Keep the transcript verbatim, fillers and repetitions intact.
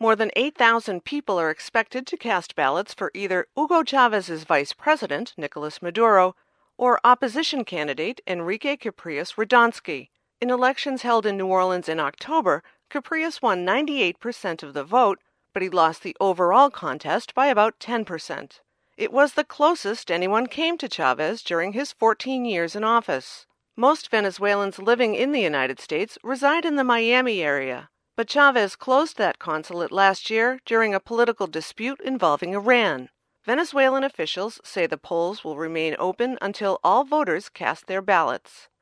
More than eight thousand people are expected to cast ballots for either Hugo Chávez's vice president, Nicolas Maduro, or opposition candidate Enrique Capriles Radonsky. In elections held in New Orleans in October, Capriles won ninety-eight percent of the vote, but he lost the overall contest by about ten percent. It was the closest anyone came to Chávez during his fourteen years in office. Most Venezuelans living in the United States reside in the Miami area, but Chávez closed that consulate last year during a political dispute involving Iran. Venezuelan officials say the polls will remain open until all voters cast their ballots.